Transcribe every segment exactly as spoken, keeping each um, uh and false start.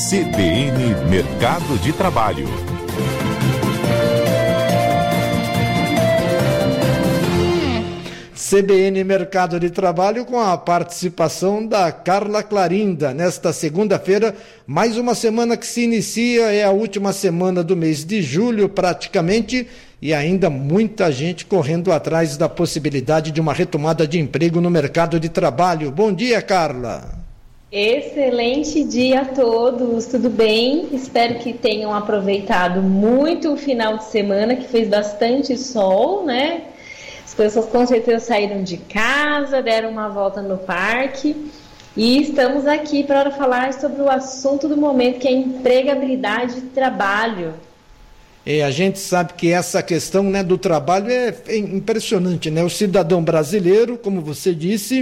C B N Mercado de Trabalho. C B N Mercado de Trabalho com a participação da Carla Clarinda. Nesta segunda-feira, mais uma semana que se inicia, é a última semana do mês de julho praticamente, e ainda muita gente correndo atrás da possibilidade de uma retomada de emprego no mercado de trabalho. Bom dia, Carla. Excelente dia a todos, tudo bem? Espero que tenham aproveitado muito o final de semana, que fez bastante sol, né? As pessoas com certeza saíram de casa, deram uma volta no parque e estamos aqui para falar sobre o assunto do momento, que é a empregabilidade de trabalho. É, a gente sabe que essa questão, né, do trabalho é, é impressionante, né? O cidadão brasileiro, como você disse,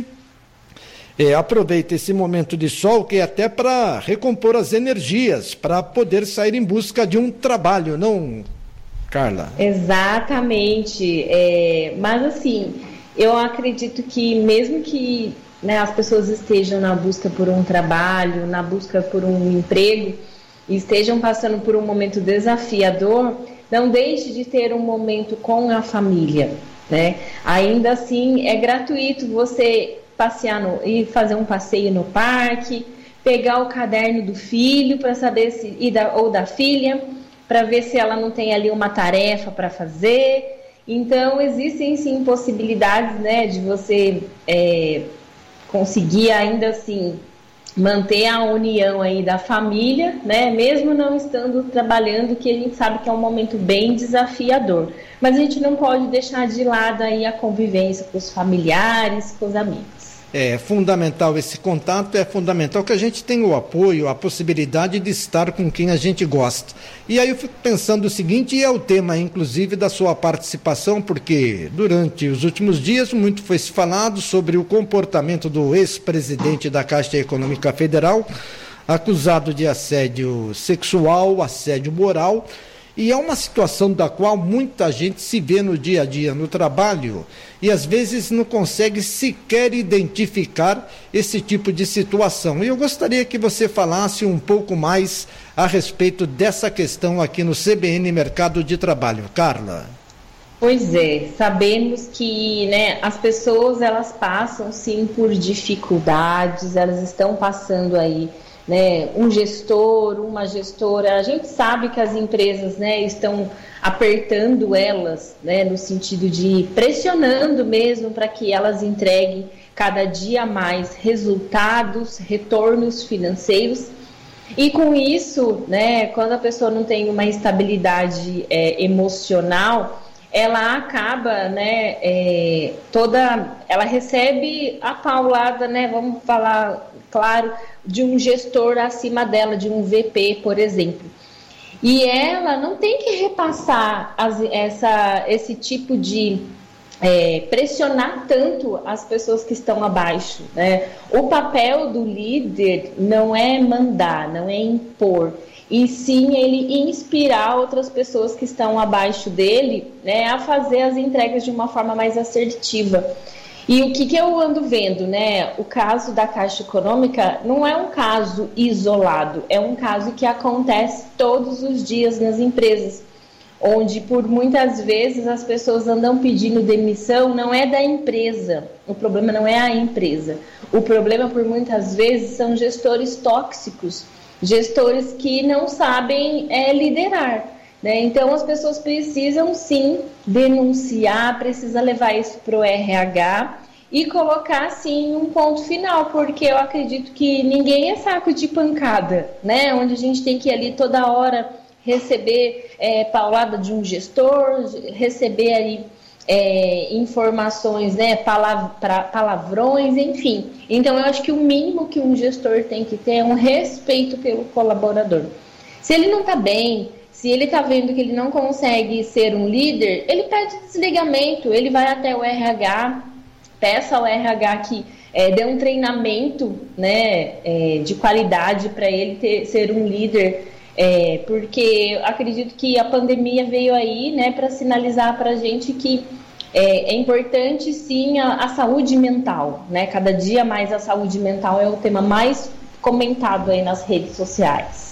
é, aproveita esse momento de sol que é até para recompor as energias, para poder sair em busca de um trabalho, não, Carla? Exatamente, é, mas assim, eu acredito que mesmo que, né, as pessoas estejam na busca por um trabalho, na busca por um emprego, e estejam passando por um momento desafiador, não deixe de ter um momento com a família, né? Ainda assim, é gratuito você passear no, ir fazer um passeio no parque, pegar o caderno do filho para saber se, e da, ou da filha, para ver se ela não tem ali uma tarefa para fazer. Então, existem sim possibilidades, né, de você é, conseguir ainda assim manter a união aí da família, né, mesmo não estando trabalhando, que a gente sabe que é um momento bem desafiador. Mas a gente não pode deixar de lado aí a convivência com os familiares, com os amigos. É fundamental esse contato, é fundamental que a gente tenha o apoio, a possibilidade de estar com quem a gente gosta. E aí eu fico pensando o seguinte, e é o tema inclusive da sua participação, porque durante os últimos dias muito foi se falado sobre o comportamento do ex-presidente da Caixa Econômica Federal, acusado de assédio sexual, assédio moral, e é uma situação da qual muita gente se vê no dia a dia, no trabalho, e às vezes não consegue sequer identificar esse tipo de situação. E eu gostaria que você falasse um pouco mais a respeito dessa questão aqui no C B N Mercado de Trabalho. Carla. Pois é, sabemos que, né, as pessoas elas passam sim por dificuldades, elas estão passando aí, né, um gestor, uma gestora. A gente sabe que as empresas, né, estão apertando elas, né, no sentido de pressionando mesmo para que elas entreguem cada dia mais resultados, retornos financeiros. E com isso, né, quando a pessoa não tem uma estabilidade é, emocional, ela acaba, né, é, toda, ela recebe a paulada, né, vamos falar claro, de um gestor acima dela, de um V P, por exemplo. E ela não tem que repassar as, essa, esse tipo de é, pressionar tanto as pessoas que estão abaixo, né? O papel do líder não é mandar, não é impor, e sim ele inspirar outras pessoas que estão abaixo dele, né, a fazer as entregas de uma forma mais assertiva. E o que, que eu ando vendo, né? O caso da Caixa Econômica não é um caso isolado, é um caso que acontece todos os dias nas empresas, onde por muitas vezes as pessoas andam pedindo demissão, não é da empresa, o problema não é a empresa, o problema por muitas vezes são gestores tóxicos, gestores que não sabem é, liderar. Né? Então as pessoas precisam sim denunciar, precisa levar isso para o R H e colocar sim um ponto final, porque eu acredito que ninguém é saco de pancada, né? Onde a gente tem que ir ali toda hora receber é, paulada de um gestor, receber ali é, informações, né? Palav- pra, palavrões, enfim. Então eu acho que o mínimo que um gestor tem que ter é um respeito pelo colaborador. Se ele não está bem, se ele está vendo que ele não consegue ser um líder, ele pede desligamento, ele vai até o R H, peça ao R H que é, dê um treinamento, né, é, de qualidade para ele ter, ser um líder, é, porque eu acredito que a pandemia veio aí, né, para sinalizar para a gente que é, é importante sim a, a saúde mental, né? Cada dia mais a saúde mental é o tema mais comentado aí nas redes sociais.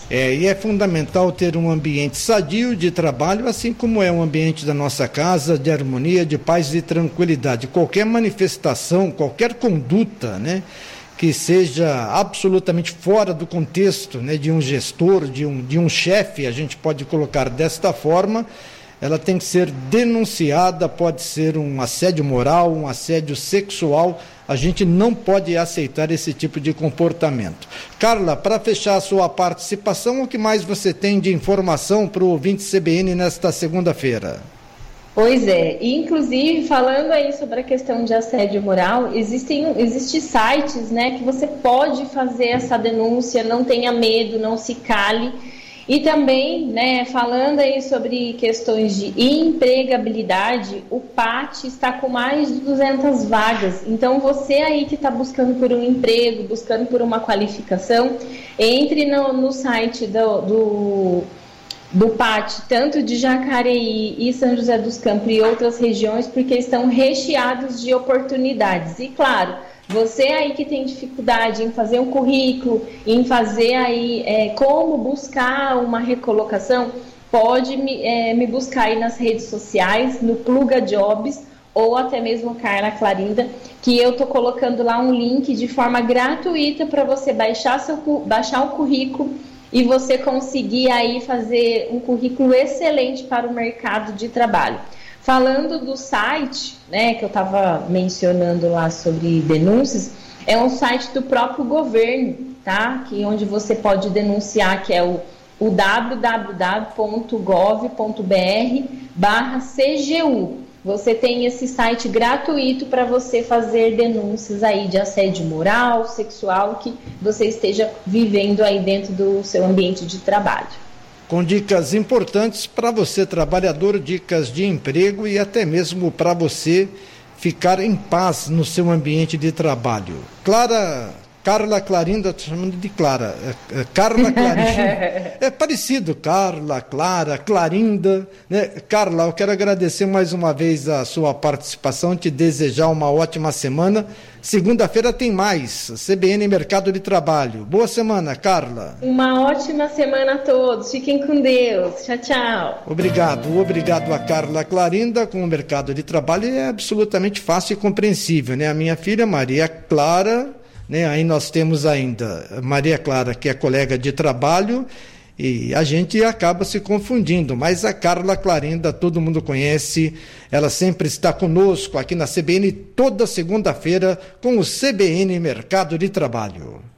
É, e é fundamental ter um ambiente sadio de trabalho, assim como é o ambiente da nossa casa, de harmonia, de paz e tranquilidade. Qualquer manifestação, qualquer conduta, né, que seja absolutamente fora do contexto, né, de um gestor, de um, de um chefe, a gente pode colocar desta forma, ela tem que ser denunciada, pode ser um assédio moral, um assédio sexual. A gente não pode aceitar esse tipo de comportamento. Carla, para fechar a sua participação, o que mais você tem de informação para o ouvinte C B N nesta segunda-feira? Pois é, e inclusive falando aí sobre a questão de assédio moral, existem existem sites, né, que você pode fazer essa denúncia, não tenha medo, não se cale. E também, né, falando aí sobre questões de empregabilidade, o P A T está com mais de duzentas vagas. Então, você aí que está buscando por um emprego, buscando por uma qualificação, entre no, no site do, do, do P A T, tanto de Jacareí e São José dos Campos e outras regiões, porque estão recheados de oportunidades. E, claro, você aí que tem dificuldade em fazer um currículo, em fazer aí é, como buscar uma recolocação, pode me, é, me buscar aí nas redes sociais, no Pluga Jobs, ou até mesmo Carla Clarinda, que eu estou colocando lá um link de forma gratuita para você baixar, seu, baixar o currículo e você conseguir aí fazer um currículo excelente para o mercado de trabalho. Falando do site, né, que eu estava mencionando lá sobre denúncias, é um site do próprio governo, tá? Que onde você pode denunciar, que é o, o w w w ponto gov ponto b r barra c g u. Você tem esse site gratuito para você fazer denúncias aí de assédio moral, sexual, que você esteja vivendo aí dentro do seu ambiente de trabalho. Com dicas importantes para você, trabalhador, dicas de emprego e até mesmo para você ficar em paz no seu ambiente de trabalho. Clara, Carla Clarinda, estou chamando de Clara, é, é, Carla Clarinda, é parecido, Carla, Clara, Clarinda, né? Carla, eu quero agradecer mais uma vez a sua participação, te desejar uma ótima semana. Segunda-feira tem mais, C B N Mercado de Trabalho. Boa semana, Carla. Uma ótima semana a todos, fiquem com Deus, tchau, tchau. Obrigado, obrigado a Carla Clarinda. Com o mercado de trabalho é absolutamente fácil e compreensível, né? A minha filha Maria Clara, né? Aí nós temos ainda Maria Clara, que é colega de trabalho, e a gente acaba se confundindo, mas a Carla Clarinda todo mundo conhece, ela sempre está conosco aqui na C B N toda segunda-feira com o C B N Mercado de Trabalho.